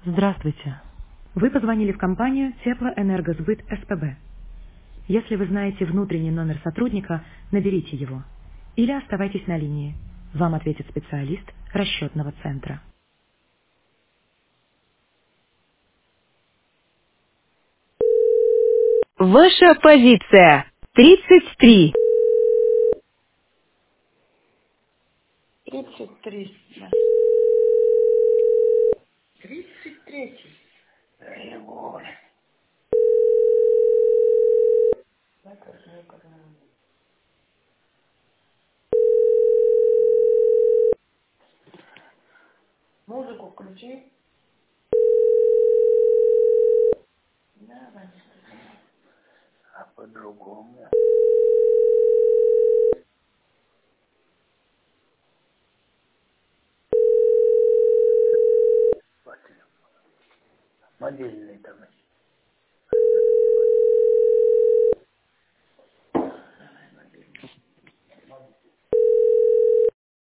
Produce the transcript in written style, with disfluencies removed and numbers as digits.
Здравствуйте. Вы позвонили в компанию Теплоэнергосбыт СПБ. Если вы знаете внутренний номер сотрудника, наберите его. Или оставайтесь на линии. Вам ответит специалист расчетного центра. Ваша позиция 33. 33. Да. 33. Егор. Музыку включи. Да. А по-другому. Мобильный там.